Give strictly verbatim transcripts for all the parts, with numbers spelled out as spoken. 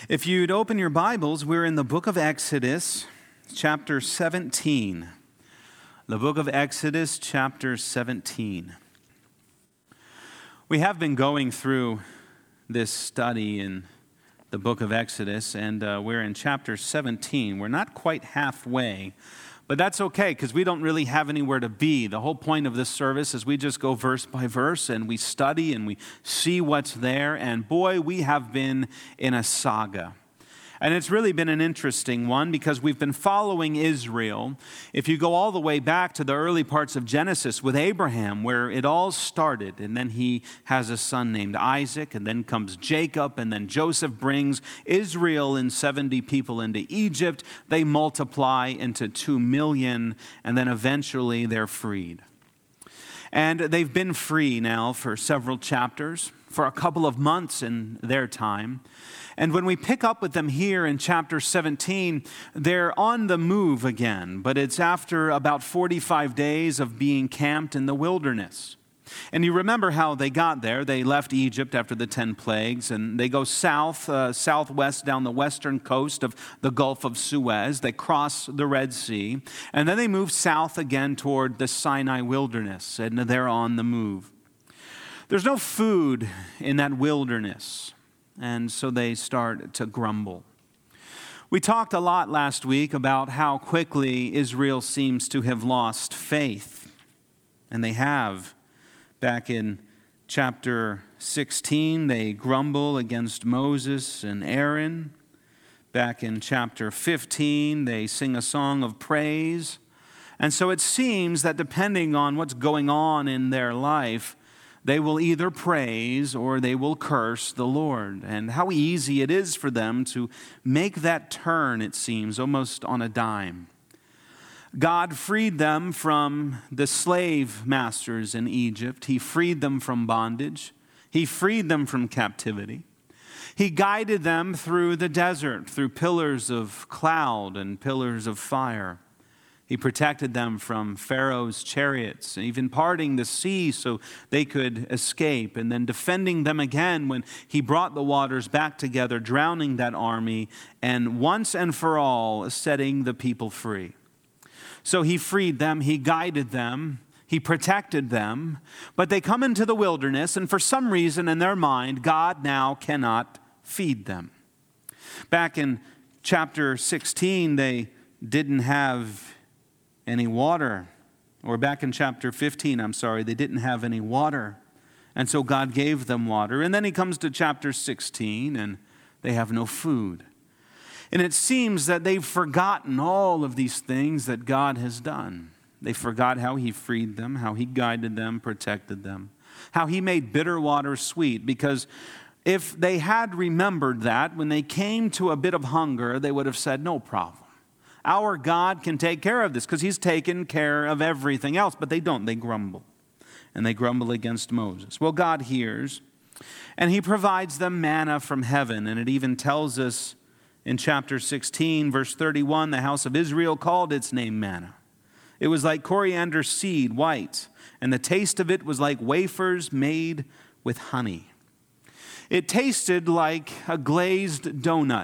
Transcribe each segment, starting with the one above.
If you'd open your Bibles, we're in the book of Exodus, chapter seventeen. The book of Exodus, chapter seventeen. We have been going through this study in the book of Exodus, and uh, we're in chapter seventeen. We're not quite halfway, but that's okay because we don't really have anywhere to be. The whole point of this service is we just go verse by verse and we study and we see what's there. And boy, we have been in a saga. And it's really been an interesting one because we've been following Israel. If you go all the way back to the early parts of Genesis with Abraham, where it all started, and then he has a son named Isaac, and then comes Jacob, and then Joseph brings Israel and seventy people into Egypt. They multiply into two million, and then eventually they're freed. And they've been free now for several chapters, for a couple of months in their time. And when we pick up with them here in chapter seventeen, they're on the move again, but it's after about forty-five days of being camped in the wilderness. And you remember how they got there. They left Egypt after the ten plagues, and they go south, uh, southwest down the western coast of the Gulf of Suez. They cross the Red Sea, and then they move south again toward the Sinai wilderness, and they're on the move. There's no food in that wilderness, and so they start to grumble. We talked a lot last week about how quickly Israel seems to have lost faith, and they have. Back in chapter sixteen, they grumble against Moses and Aaron. Back in chapter fifteen, they sing a song of praise. And so it seems that depending on what's going on in their life, they will either praise or they will curse the Lord. And how easy it is for them to make that turn, it seems, almost on a dime. God freed them from the slave masters in Egypt. He freed them from bondage. He freed them from captivity. He guided them through the desert, through pillars of cloud and pillars of fire. He protected them from Pharaoh's chariots, even parting the sea so they could escape, and then defending them again when he brought the waters back together, drowning that army, and once and for all setting the people free. So he freed them, he guided them, he protected them, but they come into the wilderness, and for some reason in their mind, God now cannot feed them. Back in chapter sixteen, they didn't have any water. Or back in chapter fifteen, I'm sorry, they didn't have any water. And so God gave them water. And then he comes to chapter sixteen, and they have no food. And it seems that they've forgotten all of these things that God has done. They forgot how he freed them, how he guided them, protected them, how he made bitter water sweet. Because if they had remembered that, when they came to a bit of hunger, they would have said, no problem. Our God can take care of this because he's taken care of everything else. But they don't. They grumble. And they grumble against Moses. Well, God hears, and he provides them manna from heaven. And it even tells us in chapter sixteen, verse thirty-one, the house of Israel called its name manna. It was like coriander seed, white, and the taste of it was like wafers made with honey. It tasted like a glazed donut.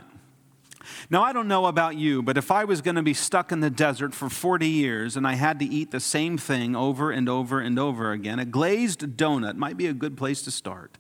Now, I don't know about you, but if I was going to be stuck in the desert for forty years and I had to eat the same thing over and over and over again, a glazed donut might be a good place to start.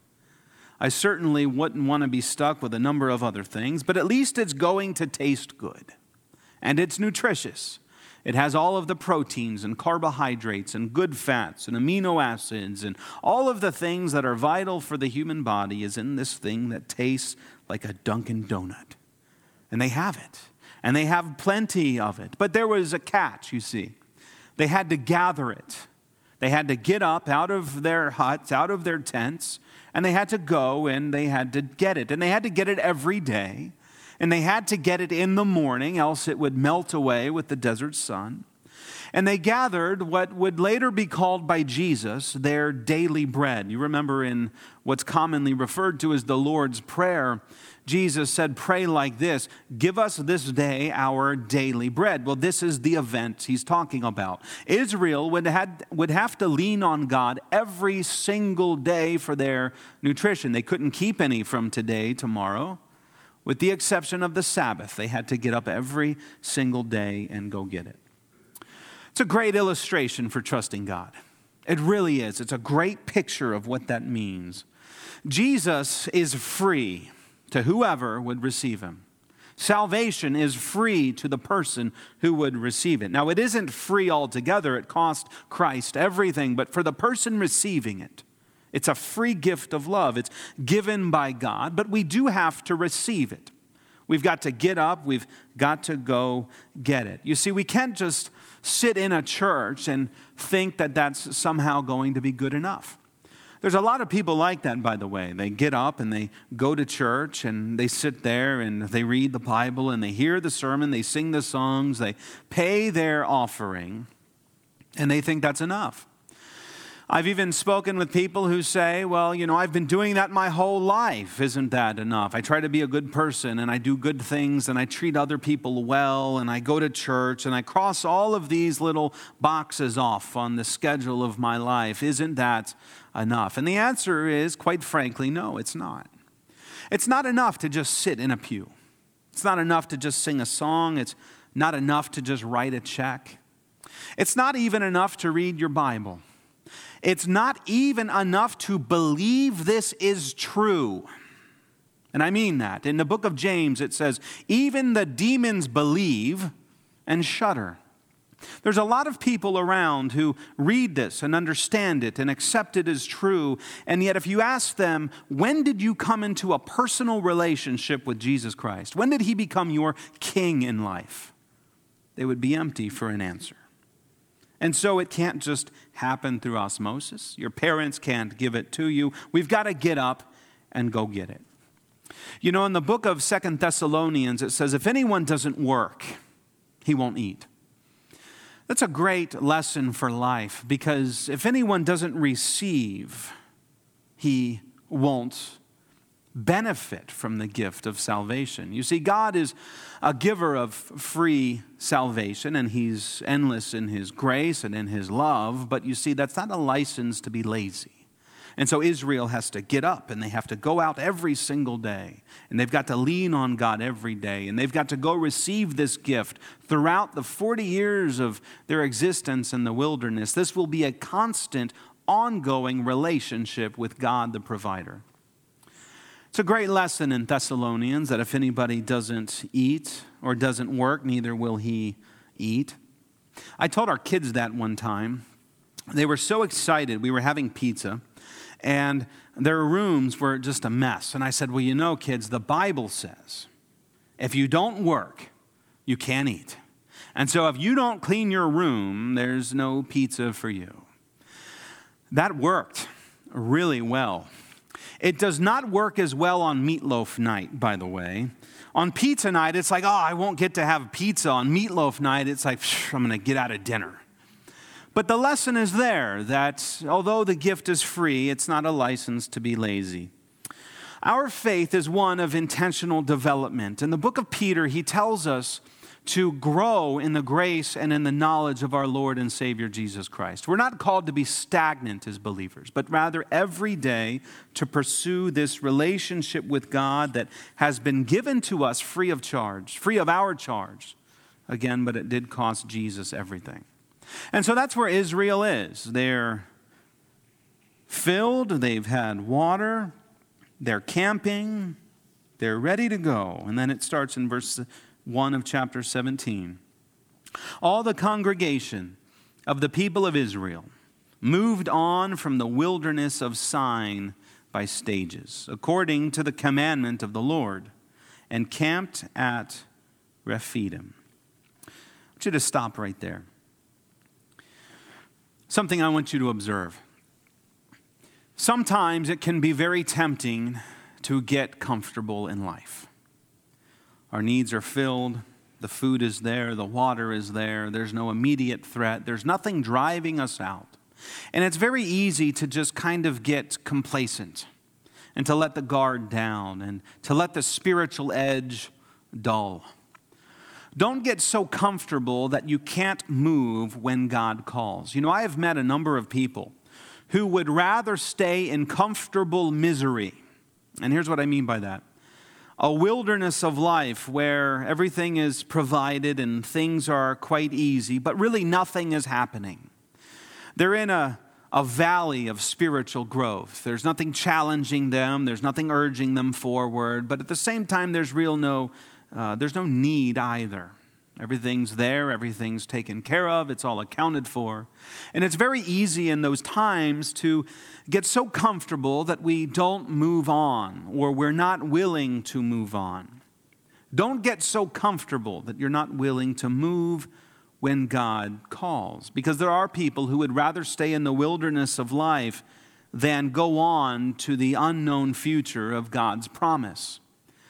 I certainly wouldn't want to be stuck with a number of other things, but at least it's going to taste good. And it's nutritious. It has all of the proteins and carbohydrates and good fats and amino acids and all of the things that are vital for the human body is in this thing that tastes like a Dunkin' Donut. And they have it. And they have plenty of it. But there was a catch, you see. They had to gather it. They had to get up out of their huts, out of their tents, and they had to go and they had to get it. And they had to get it every day. And they had to get it in the morning, else it would melt away with the desert sun. And they gathered what would later be called by Jesus their daily bread. You remember in what's commonly referred to as the Lord's Prayer, Jesus said, pray like this, give us this day our daily bread. Well, this is the event he's talking about. Israel would, had, would have to lean on God every single day for their nutrition. They couldn't keep any from today, tomorrow. With the exception of the Sabbath, they had to get up every single day and go get it. It's a great illustration for trusting God. It really is. It's a great picture of what that means. Jesus is free to whoever would receive him. Salvation is free to the person who would receive it. Now, it isn't free altogether. It cost Christ everything. But for the person receiving it, it's a free gift of love. It's given by God, but we do have to receive it. We've got to get up. We've got to go get it. You see, we can't just sit in a church and think that that's somehow going to be good enough. There's a lot of people like that, by the way. They get up and they go to church and they sit there and they read the Bible and they hear the sermon, they sing the songs, they pay their offering, and they think that's enough. I've even spoken with people who say, well, you know, I've been doing that my whole life. Isn't that enough? I try to be a good person and I do good things and I treat other people well and I go to church and I cross all of these little boxes off on the schedule of my life. Isn't that enough? And the answer is, quite frankly, no, it's not. It's not enough to just sit in a pew. It's not enough to just sing a song. It's not enough to just write a check. It's not even enough to read your Bible. It's not even enough to believe this is true. And I mean that. In the book of James, it says, even the demons believe and shudder. There's a lot of people around who read this and understand it and accept it as true. And yet if you ask them, when did you come into a personal relationship with Jesus Christ? When did he become your king in life? They would be empty for an answer. And so it can't just happen through osmosis. Your parents can't give it to you. We've got to get up and go get it. You know, in the book of Second Thessalonians, it says, if anyone doesn't work, he won't eat. That's a great lesson for life, because if anyone doesn't receive, he won't benefit from the gift of salvation. You see, God is a giver of free salvation, and he's endless in his grace and in his love, but you see, that's not a license to be lazy. And so Israel has to get up, and they have to go out every single day, and they've got to lean on God every day, and they've got to go receive this gift throughout the forty years of their existence in the wilderness. This will be a constant, ongoing relationship with God the provider. It's a great lesson in Thessalonians that if anybody doesn't eat or doesn't work, neither will he eat. I told our kids that one time. They were so excited. We were having pizza, and their rooms were just a mess. And I said, well, you know, kids, the Bible says, if you don't work, you can't eat. And so if you don't clean your room, there's no pizza for you. That worked really well. It does not work as well on meatloaf night, by the way. On pizza night, it's like, oh, I won't get to have pizza. On meatloaf night, it's like, I'm going to get out of dinner. But the lesson is there that although the gift is free, it's not a license to be lazy. Our faith is one of intentional development. In the book of Peter, he tells us to grow in the grace and in the knowledge of our Lord and Savior Jesus Christ. We're not called to be stagnant as believers, but rather every day to pursue this relationship with God that has been given to us free of charge, free of our charge. Again, but it did cost Jesus everything. And so that's where Israel is. They're filled, they've had water, they're camping, they're ready to go. And then it starts in verse one of chapter seventeen. All the congregation of the people of Israel moved on from the wilderness of Sin by stages, according to the commandment of the Lord, and camped at Rephidim. I want you to stop right there. Something I want you to observe. Sometimes it can be very tempting to get comfortable in life. Our needs are filled, the food is there, the water is there, there's no immediate threat, there's nothing driving us out. And it's very easy to just kind of get complacent and to let the guard down and to let the spiritual edge dull. Don't get so comfortable that you can't move when God calls. You know, I have met a number of people who would rather stay in comfortable misery. And here's what I mean by that. a wilderness of life where everything is provided and things are quite easy, but really nothing is happening. They're in a, a valley of spiritual growth. There's nothing challenging them. There's nothing urging them forward. But at the same time, there's real no, uh, there's no need either. Everything's there, everything's taken care of, it's all accounted for. And it's very easy in those times to get so comfortable that we don't move on, or we're not willing to move on. Don't get so comfortable that you're not willing to move when God calls. Because there are people who would rather stay in the wilderness of life than go on to the unknown future of God's promise.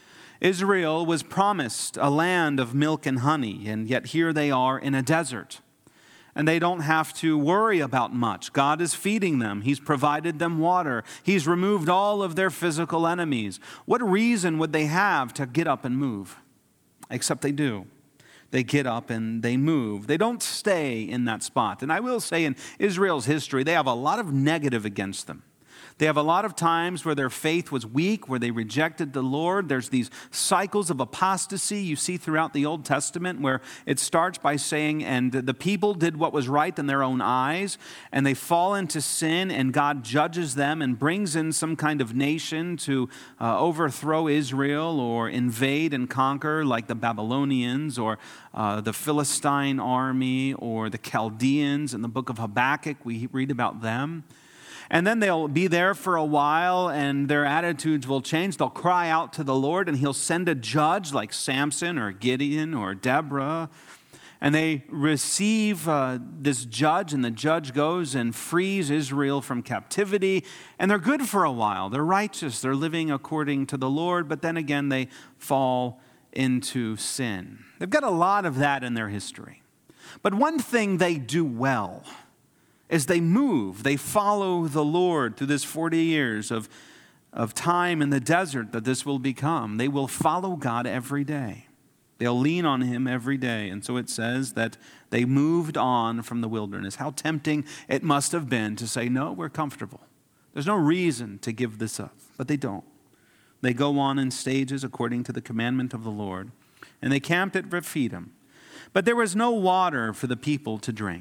Israel was promised a land of milk and honey, and yet here they are in a desert. And they don't have to worry about much. God is feeding them. He's provided them water. He's removed all of their physical enemies. What reason would they have to get up and move? Except they do. They get up and they move. They don't stay in that spot. And I will say in Israel's history, they have a lot of negative against them. They have a lot of times where their faith was weak, where they rejected the Lord. There's these cycles of apostasy you see throughout the Old Testament where it starts by saying, and the people did what was right in their own eyes, and they fall into sin, and God judges them and brings in some kind of nation to uh, overthrow Israel or invade and conquer, like the Babylonians or uh, the Philistine army or the Chaldeans. In the book of Habakkuk, we read about them. And then they'll be there for a while and their attitudes will change. They'll cry out to the Lord and he'll send a judge like Samson or Gideon or Deborah. And they receive uh, this judge, and the judge goes and frees Israel from captivity. And they're good for a while. They're righteous. They're living according to the Lord. But then again, they fall into sin. They've got a lot of that in their history. But one thing they do well as they move, they follow the Lord through this forty years of, of time in the desert that this will become. They will follow God every day. They'll lean on him every day. And so it says that they moved on from the wilderness. How tempting it must have been to say, no, we're comfortable. There's no reason to give this up. But they don't. They go on in stages according to the commandment of the Lord. And they camped at Rephidim. But there was no water for the people to drink.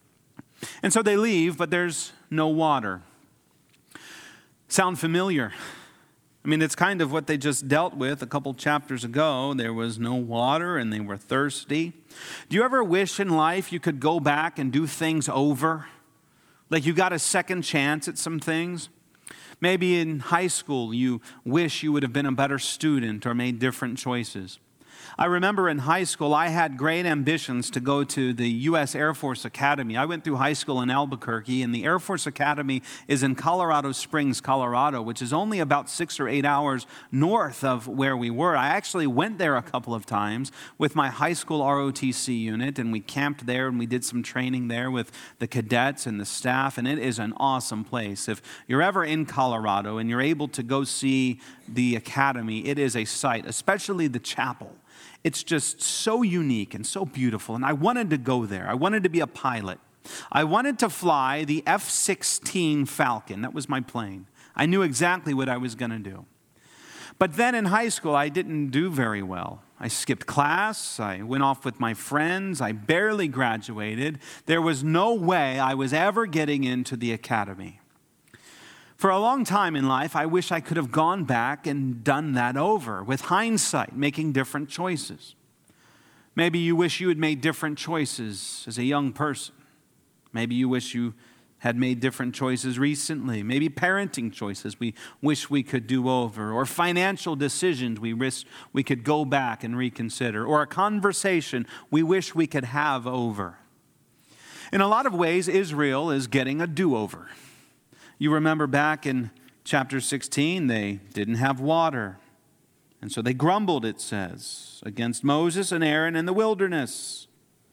And so they leave, but there's no water. Sound familiar? I mean, it's kind of what they just dealt with a couple chapters ago. There was no water and they were thirsty. Do you ever wish in life you could go back and do things over? Like you got a second chance at some things? Maybe in high school you wish you would have been a better student or made different choices. I remember in high school, I had great ambitions to go to the U S Air Force Academy. I went through high school in Albuquerque, and the Air Force Academy is in Colorado Springs, Colorado, which is only about six or eight hours north of where we were. I actually went there a couple of times with my high school R O T C unit, and we camped there, and we did some training there with the cadets and the staff, and it is an awesome place. If you're ever in Colorado and you're able to go see the academy, it is a sight, especially the chapel. It's just so unique and so beautiful. And I wanted to go there. I wanted to be a pilot. I wanted to fly the F sixteen Falcon. That was my plane. I knew exactly what I was going to do. But then in high school, I didn't do very well. I skipped class. I went off with my friends. I barely graduated. There was no way I was ever getting into the academy. For a long time in life, I wish I could have gone back and done that over, with hindsight, making different choices. Maybe you wish you had made different choices as a young person. Maybe you wish you had made different choices recently. Maybe parenting choices we wish we could do over, or financial decisions we wish we could go back and reconsider, or a conversation we wish we could have over. In a lot of ways, Israel is getting a do-over. You remember back in chapter sixteen, they didn't have water. And so they grumbled, it says, against Moses and Aaron in the wilderness.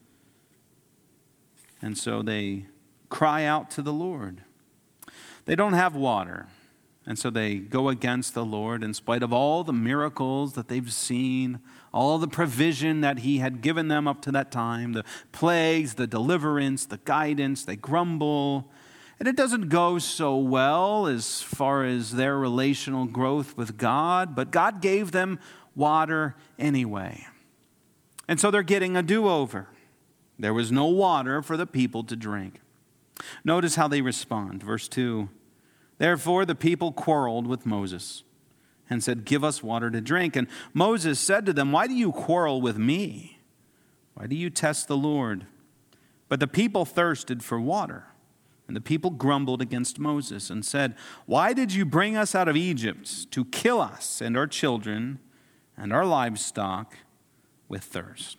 And so they cry out to the Lord. They don't have water. And so they go against the Lord in spite of all the miracles that they've seen, all the provision that he had given them up to that time, the plagues, the deliverance, the guidance. They grumble. And it doesn't go so well as far as their relational growth with God, but God gave them water anyway. And so they're getting a do-over. There was no water for the people to drink. Notice how they respond. Verse two, therefore the people quarreled with Moses and said, give us water to drink. And Moses said to them, why do you quarrel with me? Why do you test the Lord? But the people thirsted for water. And the people grumbled against Moses and said, why did you bring us out of Egypt to kill us and our children and our livestock with thirst?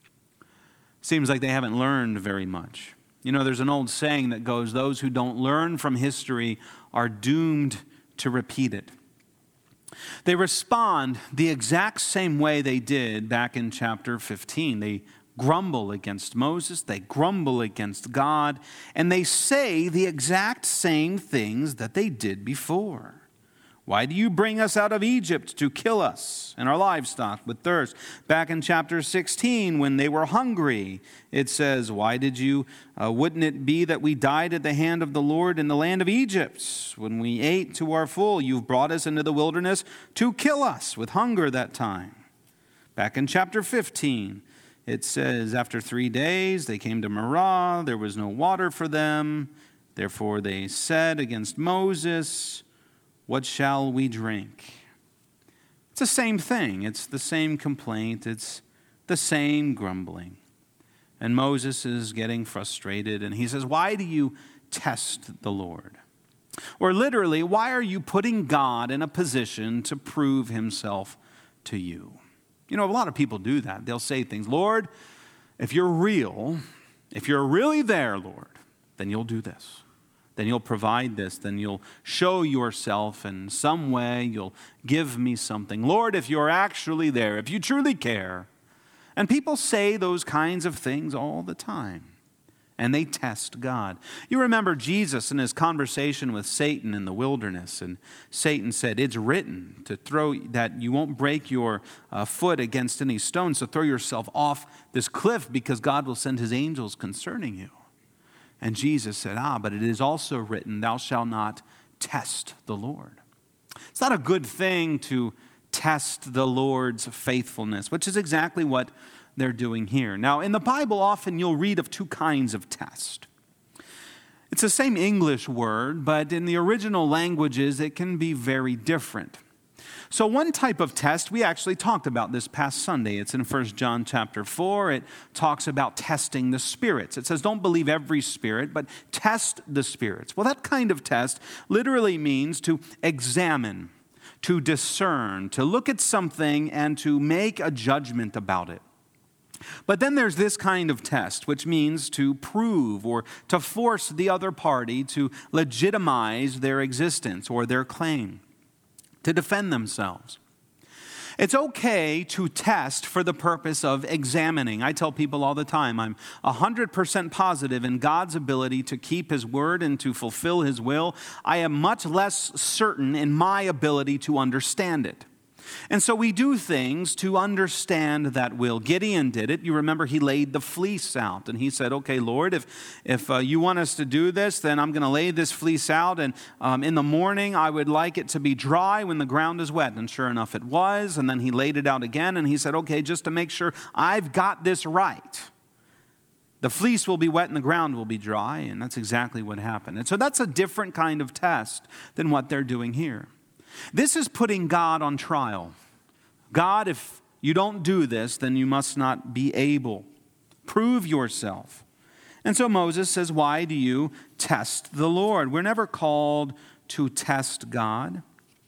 Seems like they haven't learned very much. You know, there's an old saying that goes, those who don't learn from history are doomed to repeat it. They respond the exact same way they did back in chapter fifteen. They grumble against Moses, they grumble against God, and they say the exact same things that they did before. Why do you bring us out of Egypt to kill us and our livestock with thirst? Back in chapter sixteen, when they were hungry, it says, why did you, uh, wouldn't it be that we died at the hand of the Lord in the land of Egypt? When we ate to our full, you've brought us into the wilderness to kill us with hunger that time. Back in chapter fifteen, it says, after three days they came to Marah, there was no water for them. Therefore they said against Moses, what shall we drink? It's the same thing. It's the same complaint. It's the same grumbling. And Moses is getting frustrated, and he says, why do you test the Lord? Or literally, why are you putting God in a position to prove himself to you? You know, a lot of people do that. They'll say things, Lord, if you're real, if you're really there, Lord, then you'll do this. Then you'll provide this. Then you'll show yourself in some way. You'll give me something. Lord, if you're actually there, if you truly care. And people say those kinds of things all the time. And they test God. You remember Jesus in his conversation with Satan in the wilderness. And Satan said, it's written to throw that you won't break your uh, foot against any stone. So throw yourself off this cliff because God will send his angels concerning you. And Jesus said, ah, but it is also written, thou shalt not test the Lord. It's not a good thing to test the Lord's faithfulness, which is exactly what they're doing here. Now, in the Bible, often you'll read of two kinds of test. It's the same English word, but in the original languages, it can be very different. So one type of test, we actually talked about this past Sunday. It's in First John chapter four. It talks about testing the spirits. It says, don't believe every spirit, but test the spirits. Well, that kind of test literally means to examine, to discern, to look at something and to make a judgment about it. But then there's this kind of test, which means to prove or to force the other party to legitimize their existence or their claim, to defend themselves. It's okay to test for the purpose of examining. I tell people all the time, I'm one hundred percent positive in God's ability to keep his word and to fulfill his will. I am much less certain in my ability to understand it. And so we do things to understand that will. Gideon did it. You remember he laid the fleece out. And he said, okay, Lord, if, if uh, you want us to do this, then I'm going to lay this fleece out. And um, in the morning, I would like it to be dry when the ground is wet. And sure enough, it was. And then he laid it out again. And he said, okay, just to make sure I've got this right, the fleece will be wet and the ground will be dry. And that's exactly what happened. And so that's a different kind of test than what they're doing here. This is putting God on trial. God, if you don't do this, then you must not be able. Prove yourself. And so Moses says, why do you test the Lord? We're never called to test God.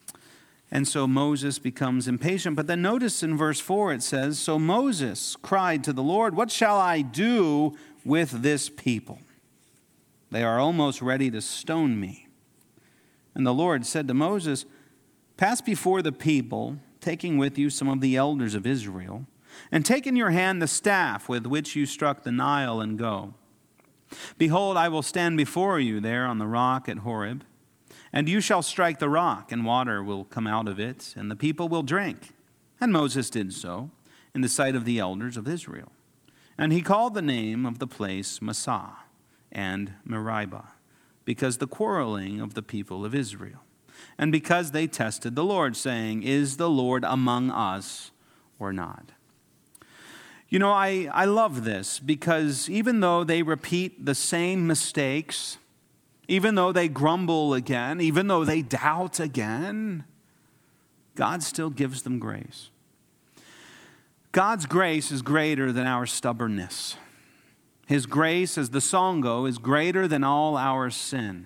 And so Moses becomes impatient. But then notice in verse four it says, so Moses cried to the Lord, what shall I do with this people? They are almost ready to stone me. And the Lord said to Moses, pass before the people, taking with you some of the elders of Israel, and take in your hand the staff with which you struck the Nile, and go. Behold, I will stand before you there on the rock at Horeb, and you shall strike the rock, and water will come out of it, and the people will drink. And Moses did so in the sight of the elders of Israel. And he called the name of the place Massah and Meribah, because the quarreling of the people of Israel. And because they tested the Lord, saying, is the Lord among us, or not. You know, I, I love this because even though they repeat the same mistakes, even though they grumble again, even though they doubt again, God still gives them grace. God's grace is greater than our stubbornness. His grace, as the song goes, is greater than all our sin.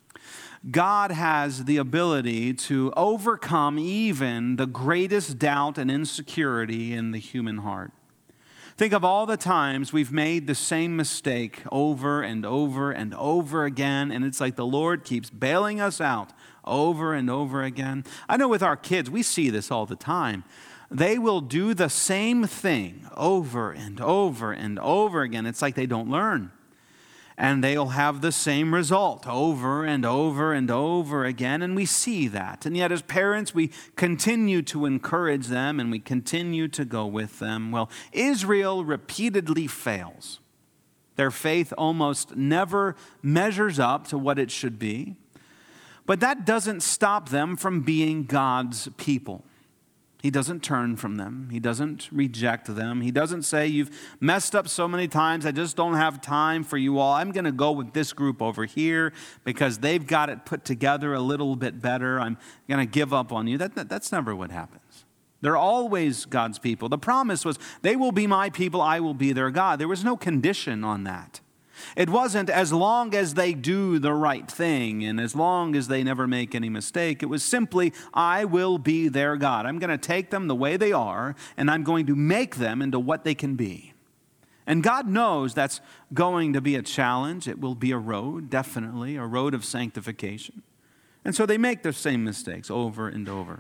God has the ability to overcome even the greatest doubt and insecurity in the human heart. Think of all the times we've made the same mistake over and over and over again, and it's like the Lord keeps bailing us out over and over again. I know with our kids, we see this all the time. They will do the same thing over and over and over again. It's like they don't learn. And they'll have the same result over and over and over again, and we see that. And yet as parents, we continue to encourage them and we continue to go with them. Well, Israel repeatedly fails. Their faith almost never measures up to what it should be. But that doesn't stop them from being God's people. He doesn't turn from them. He doesn't reject them. He doesn't say, you've messed up so many times, I just don't have time for you all. I'm going to go with this group over here because they've got it put together a little bit better. I'm going to give up on you. That, that, that's never what happens. They're always God's people. The promise was, they will be my people, I will be their God. There was no condition on that. It wasn't as long as they do the right thing and as long as they never make any mistake. It was simply, I will be their God. I'm going to take them the way they are and I'm going to make them into what they can be. And God knows that's going to be a challenge. It will be a road, definitely, a road of sanctification. And so they make the same mistakes over and over.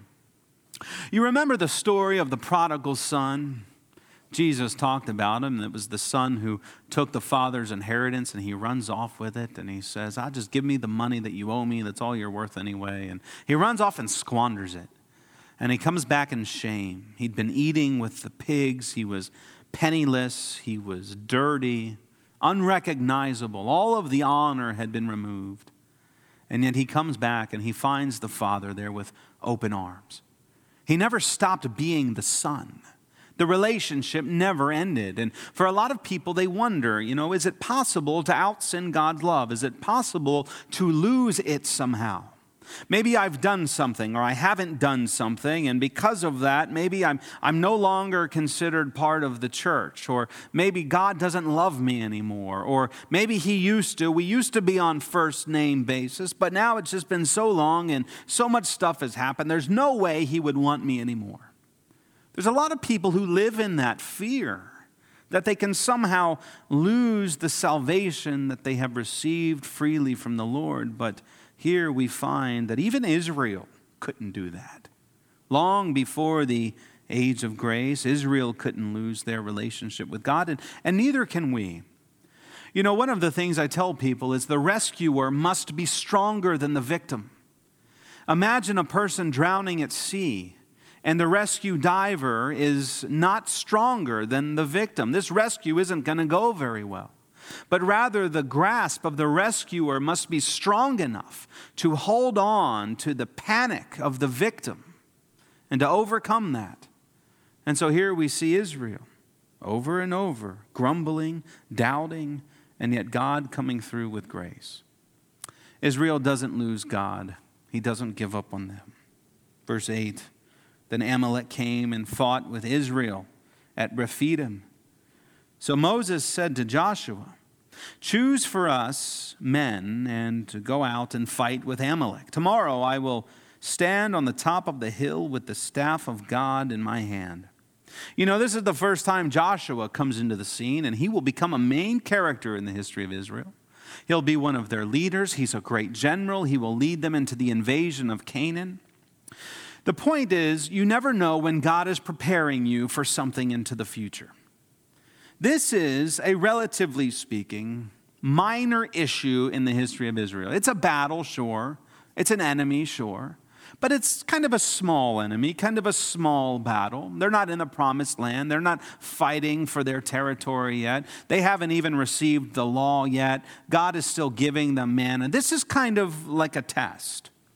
You remember the story of the prodigal son? Jesus talked about him. It was the son who took the father's inheritance and he runs off with it. And he says, I'll just give me the money that you owe me. That's all you're worth anyway. And he runs off and squanders it. And he comes back in shame. He'd been eating with the pigs. He was penniless. He was dirty, unrecognizable. All of the honor had been removed. And yet he comes back and he finds the father there with open arms. He never stopped being the son. The relationship never ended. And for a lot of people, they wonder, you know, is it possible to out-sin God's love? Is it possible to lose it somehow? Maybe I've done something or I haven't done something, and because of that, maybe I'm, I'm no longer considered part of the church, or maybe God doesn't love me anymore, or maybe he used to. We used to be on first name basis, but now it's just been so long and so much stuff has happened. There's no way he would want me anymore. There's a lot of people who live in that fear that they can somehow lose the salvation that they have received freely from the Lord. But here we find that even Israel couldn't do that. Long before the age of grace, Israel couldn't lose their relationship with God, and, and neither can we. You know, one of the things I tell people is the rescuer must be stronger than the victim. Imagine a person drowning at sea, and the rescue diver is not stronger than the victim. This rescue isn't going to go very well. But rather, the grasp of the rescuer must be strong enough to hold on to the panic of the victim and to overcome that. And so here we see Israel over and over, grumbling, doubting, and yet God coming through with grace. Israel doesn't lose God. He doesn't give up on them. Verse eight. Then Amalek came and fought with Israel at Rephidim. So Moses said to Joshua, choose for us men and to go out and fight with Amalek. Tomorrow I will stand on the top of the hill with the staff of God in my hand. You know, this is the first time Joshua comes into the scene, and he will become a main character in the history of Israel. He'll be one of their leaders. He's a great general. He will lead them into the invasion of Canaan. The point is, you never know when God is preparing you for something into the future. This is a, relatively speaking, minor issue in the history of Israel. It's a battle, sure. It's an enemy, sure. But it's kind of a small enemy, kind of a small battle. They're not in the promised land. They're not fighting for their territory yet. They haven't even received the law yet. God is still giving them manna. This is kind of like a test.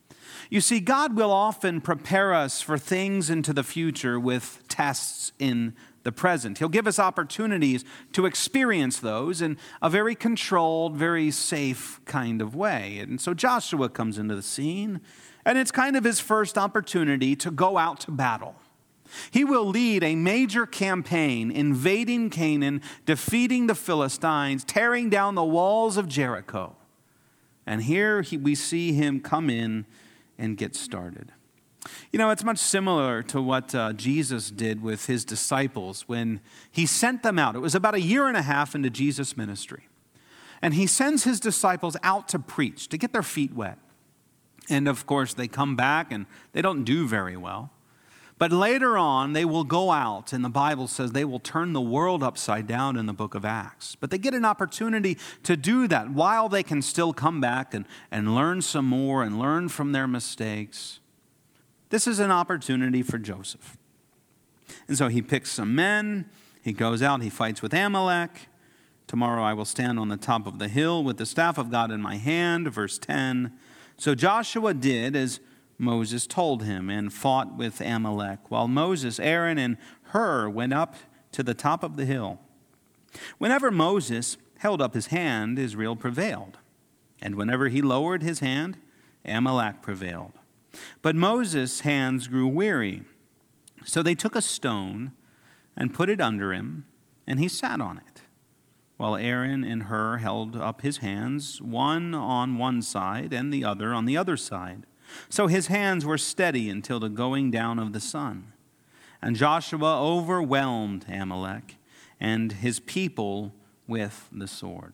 You see, God will often prepare us for things into the future with tests in the present. He'll give us opportunities to experience those in a very controlled, very safe kind of way. And so Joshua comes into the scene, and it's kind of his first opportunity to go out to battle. He will lead a major campaign, invading Canaan, defeating the Philistines, tearing down the walls of Jericho. And here he, we see him come in and get started. You know, it's much similar to what uh, Jesus did with his disciples when he sent them out. It was about a year and a half into Jesus' ministry. And he sends his disciples out to preach, to get their feet wet. And of course, they come back and they don't do very well. But later on, they will go out, and the Bible says they will turn the world upside down in the book of Acts. But they get an opportunity to do that while they can still come back and, and learn some more and learn from their mistakes. This is an opportunity for Joseph. And so he picks some men, he goes out, he fights with Amalek. Tomorrow I will stand on the top of the hill with the staff of God in my hand, verse ten. So Joshua did as Moses told him and fought with Amalek, while Moses, Aaron, and Hur went up to the top of the hill. Whenever Moses held up his hand, Israel prevailed. And whenever he lowered his hand, Amalek prevailed. But Moses' hands grew weary. So they took a stone and put it under him, and he sat on it, while Aaron and Hur held up his hands, one on one side and the other on the other side. So his hands were steady until the going down of the sun. And Joshua overwhelmed Amalek and his people with the sword.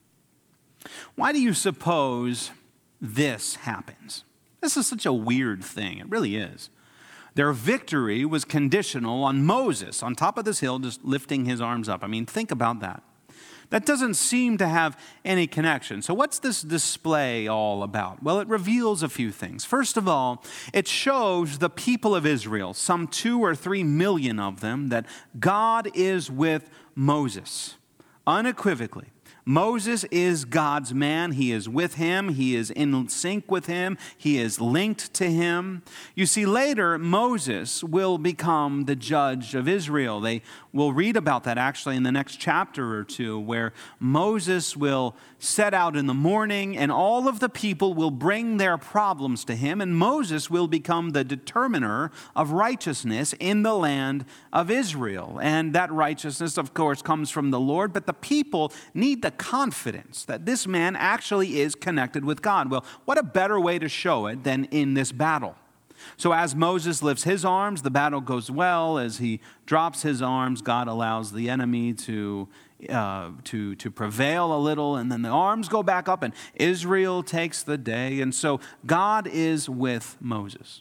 Why do you suppose this happens? This is such a weird thing. It really is. Their victory was conditional on Moses on top of this hill just lifting his arms up. I mean, think about that. That doesn't seem to have any connection. So what's this display all about? Well, it reveals a few things. First of all, it shows the people of Israel, some two or three million of them, that God is with Moses, unequivocally. Moses is God's man. He is with him. He is in sync with him. He is linked to him. You see, later, Moses will become the judge of Israel. They will read about that actually in the next chapter or two, where Moses will set out in the morning and all of the people will bring their problems to him, and Moses will become the determiner of righteousness in the land of Israel. And that righteousness, of course, comes from the Lord, but the people need the confidence that this man actually is connected with God. Well, what a better way to show it than in this battle. So as Moses lifts his arms, the battle goes well. As he drops his arms, God allows the enemy to, uh, to, to prevail a little, and then the arms go back up, and Israel takes the day. And so God is with Moses.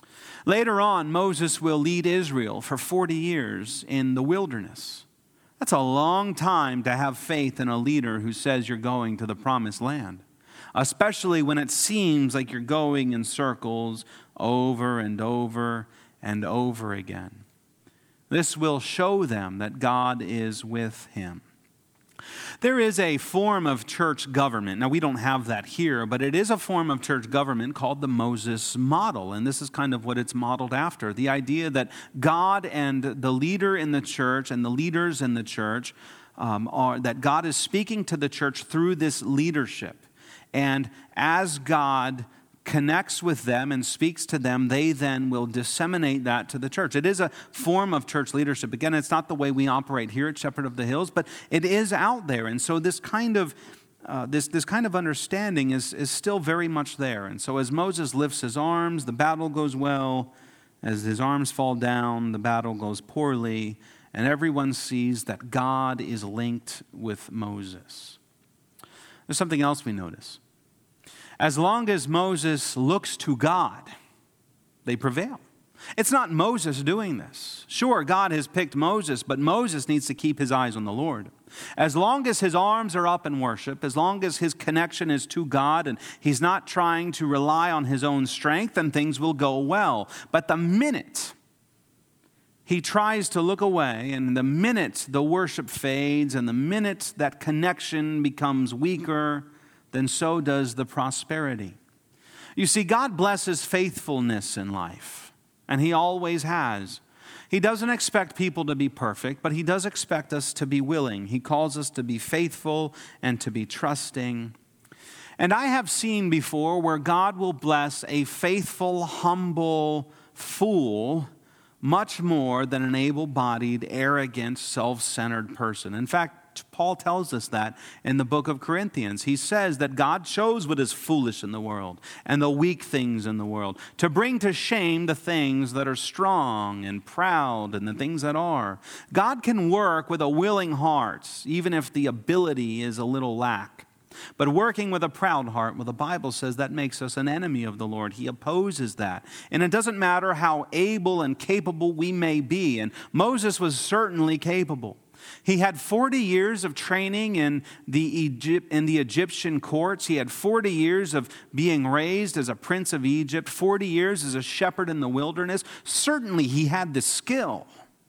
Later on, Moses will lead Israel for forty years in the wilderness. That's a long time to have faith in a leader who says you're going to the promised land, especially when it seems like you're going in circles over and over and over again. This will show them that God is with him. There is a form of church government. Now, we don't have that here, but it is a form of church government called the Moses model, and this is kind of what it's modeled after. The idea that God and the leader in the church and the leaders in the church um, are, that God is speaking to the church through this leadership. And as God connects with them and speaks to them, they then will disseminate that to the church. It is a form of church leadership. Again, it's not the way we operate here at Shepherd of the Hills, but it is out there. And so this kind of uh, this this kind of understanding is, is still very much there. And so as Moses lifts his arms, the battle goes well. As his arms fall down, the battle goes poorly. And everyone sees that God is linked with Moses. There's something else we notice. As long as Moses looks to God, they prevail. It's not Moses doing this. Sure, God has picked Moses, but Moses needs to keep his eyes on the Lord. As long as his arms are up in worship, as long as his connection is to God and he's not trying to rely on his own strength, then things will go well. But the minute he tries to look away, and the minute the worship fades, and the minute that connection becomes weaker, then so does the prosperity. You see, God blesses faithfulness in life, and He always has. He doesn't expect people to be perfect, but He does expect us to be willing. He calls us to be faithful and to be trusting. And I have seen before where God will bless a faithful, humble fool much more than an able-bodied, arrogant, self-centered person. In fact, Paul tells us that in the book of Corinthians. He says that God chose what is foolish in the world and the weak things in the world to bring to shame the things that are strong and proud and the things that are. God can work with a willing heart, even if the ability is a little lack. But working with a proud heart, well, the Bible says that makes us an enemy of the Lord. He opposes that. And it doesn't matter how able and capable we may be. And Moses was certainly capable. He had forty years of training in the, Egypt, in the Egyptian courts. He had forty years of being raised as a prince of Egypt, forty years as a shepherd in the wilderness. Certainly he had the skill.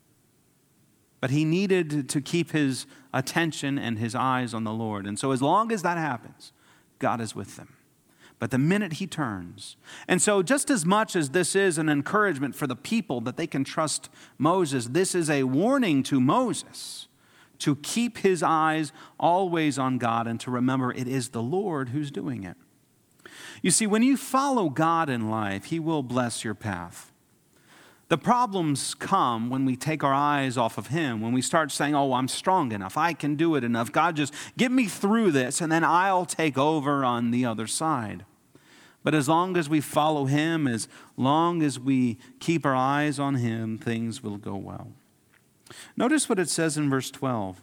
But he needed to keep his attention and his eyes on the Lord. And so as long as that happens, God is with them. But the minute he turns. And so just as much as this is an encouragement for the people that they can trust Moses, this is a warning to Moses to keep his eyes always on God and to remember it is the Lord who's doing it. You see, when you follow God in life, He will bless your path. The problems come when we take our eyes off of Him, when we start saying, oh, I'm strong enough, I can do it enough. God, just get me through this, and then I'll take over on the other side. But as long as we follow Him, as long as we keep our eyes on Him, things will go well. Notice what it says in verse twelve.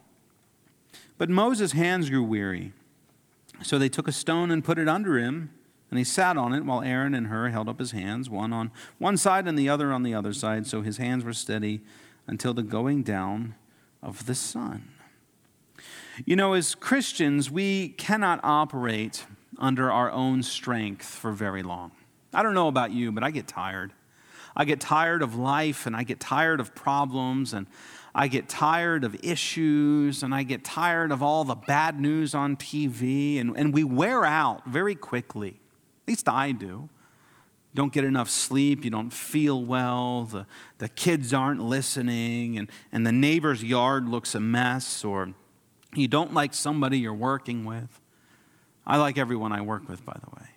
But Moses' hands grew weary, so they took a stone and put it under him, and he sat on it while Aaron and Hur held up his hands, one on one side and the other on the other side, so his hands were steady until the going down of the sun. You know, as Christians, we cannot operate under our own strength for very long. I don't know about you, but I get tired. I get tired of life, and I get tired of problems, and I get tired of issues, and I get tired of all the bad news on T V, and, and we wear out very quickly. At least I do. You don't get enough sleep, you don't feel well, the, the kids aren't listening, and, and the neighbor's yard looks a mess, or you don't like somebody you're working with. I like everyone I work with, by the way.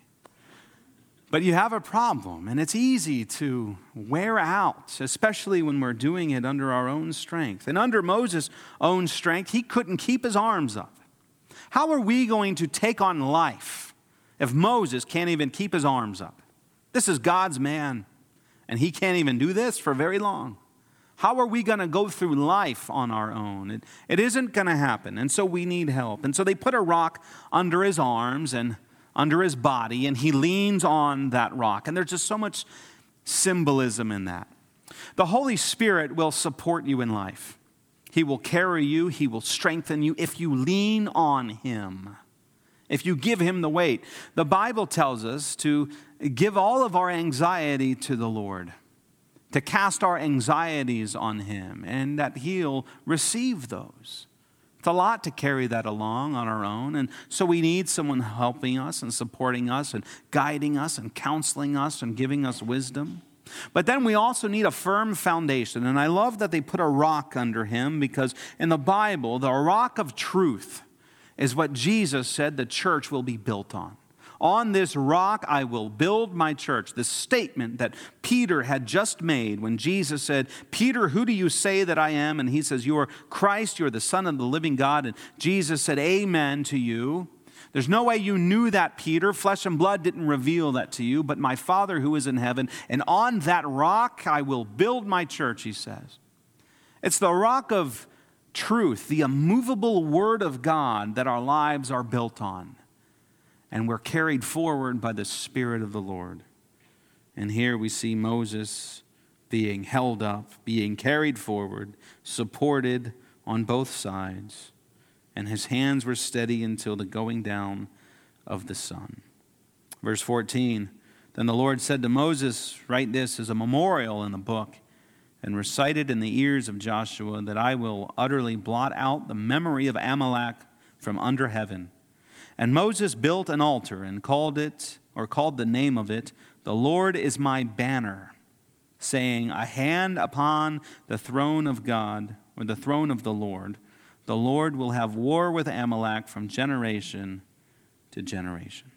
But you have a problem, and it's easy to wear out, especially when we're doing it under our own strength. And under Moses' own strength, he couldn't keep his arms up. How are we going to take on life if Moses can't even keep his arms up? This is God's man, and he can't even do this for very long. How are we going to go through life on our own? It, it isn't going to happen, and so we need help. And so they put a rock under his arms and under his body, and he leans on that rock. And there's just so much symbolism in that. The Holy Spirit will support you in life. He will carry you. He will strengthen you if you lean on Him, if you give Him the weight. The Bible tells us to give all of our anxiety to the Lord, to cast our anxieties on Him, and that He'll receive those. It's a lot to carry that along on our own, and so we need someone helping us and supporting us and guiding us and counseling us and giving us wisdom. But then we also need a firm foundation, and I love that they put a rock under him, because in the Bible, the rock of truth is what Jesus said the church will be built on. On this rock I will build my church. This statement that Peter had just made when Jesus said, Peter, who do you say that I am? And he says, you are Christ, you are the Son of the living God. And Jesus said, amen to you. There's no way you knew that, Peter. Flesh and blood didn't reveal that to you, but my Father who is in heaven. And on that rock I will build my church, he says. It's the rock of truth, the immovable word of God that our lives are built on. And we're carried forward by the Spirit of the Lord. And here we see Moses being held up, being carried forward, supported on both sides. And his hands were steady until the going down of the sun. Verse fourteen, then the Lord said to Moses, write this as a memorial in the book, and recite it in the ears of Joshua, that I will utterly blot out the memory of Amalek from under heaven. And Moses built an altar and called it, or called the name of it, "The Lord is my banner," saying, "A hand upon the throne of God," or the throne of the Lord. "The Lord will have war with Amalek from generation to generation."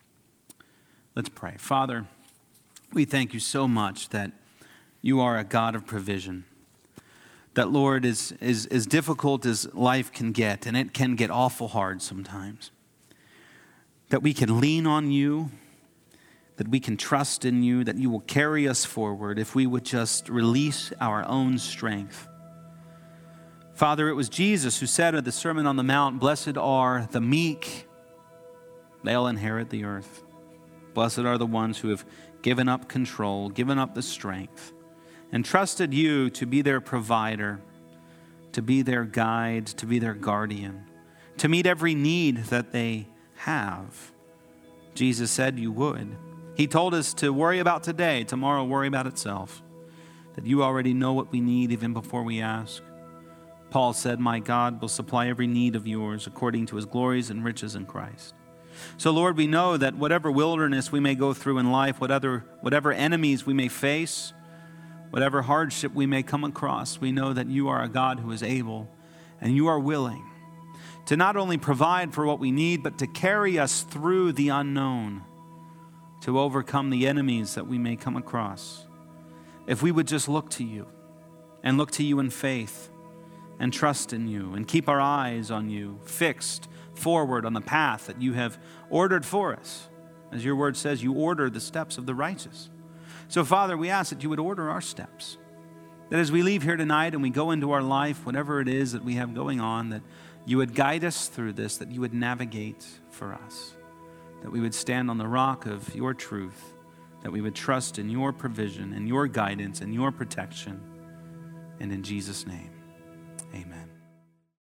Let's pray. Father, we thank you so much that you are a God of provision. That, Lord, is, is as difficult as life can get, and it can get awful hard sometimes, that we can lean on you, that we can trust in you, that you will carry us forward if we would just release our own strength. Father, it was Jesus who said at the Sermon on the Mount, "Blessed are the meek, they'll inherit the earth. Blessed are the ones who have given up control, given up the strength, and trusted you to be their provider, to be their guide, to be their guardian, to meet every need that they have." Jesus said you would. He told us to worry about today, tomorrow worry about itself, that you already know what we need even before we ask. Paul said, "My God will supply every need of yours according to his glories and riches in Christ." So, Lord, we know that whatever wilderness we may go through in life, whatever, whatever enemies we may face, whatever hardship we may come across, we know that you are a God who is able and you are willing to not only provide for what we need, but to carry us through the unknown, to overcome the enemies that we may come across. If we would just look to you and look to you in faith and trust in you and keep our eyes on you, fixed forward on the path that you have ordered for us. As your word says, you order the steps of the righteous. So, Father, we ask that you would order our steps. That as we leave here tonight and we go into our life, whatever it is that we have going on, that you would guide us through this, that you would navigate for us, that we would stand on the rock of your truth, that we would trust in your provision and your guidance and your protection. And in Jesus' name.